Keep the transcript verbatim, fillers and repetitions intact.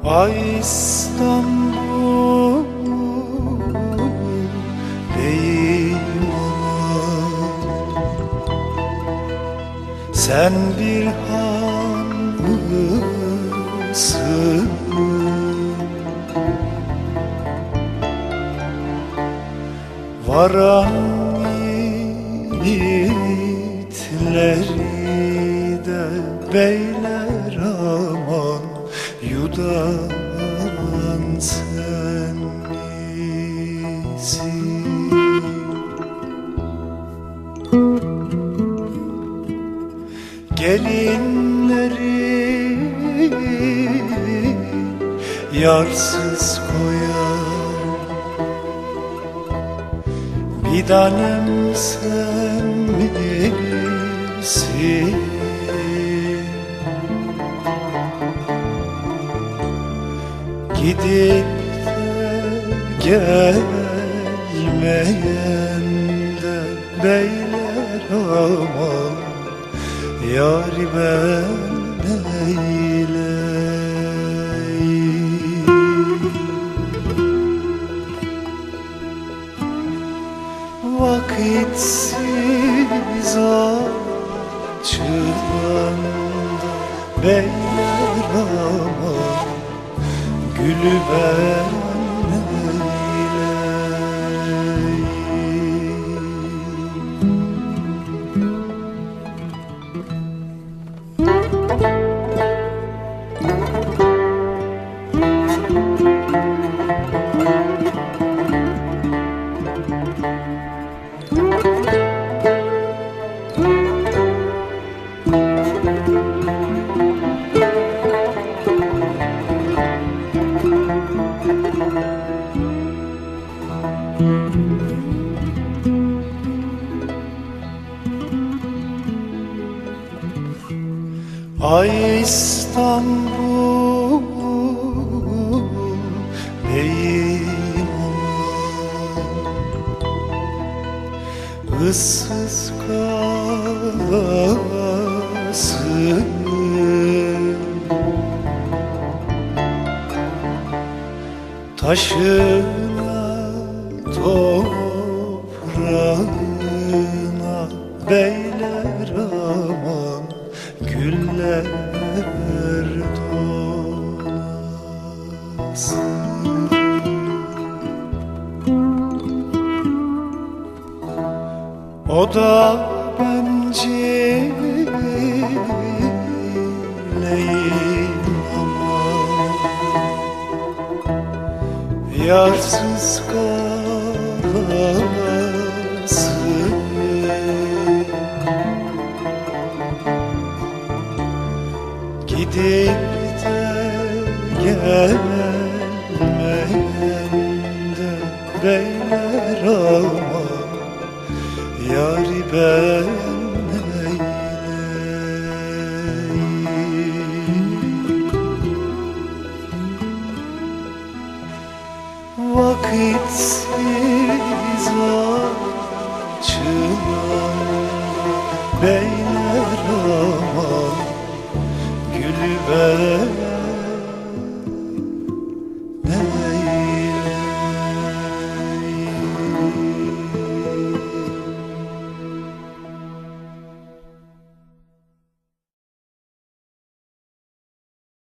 Ay İstanbul beyim aman, sen bir hanımsın. Varan yiğitleri de beyler aman, yudan sen misin? Gelinleri yarsız koyar, bir tanem sen misin? Gidip de gelmeyen de beyler aman, yâri ben neyleyim? Vakitsiz açılanda beyler aman, gülü ben neyleyim? Ay İstanbul beyim aman, ıssız kalasın. Taşına toprağına beyler aman, güller donasın. O da bencileyim aman, yarsız kalasın. Gidip de gelmeyen de beyler aman, yâri ben neyleyim? Vakitsiz açılan beyler aman, gülü ben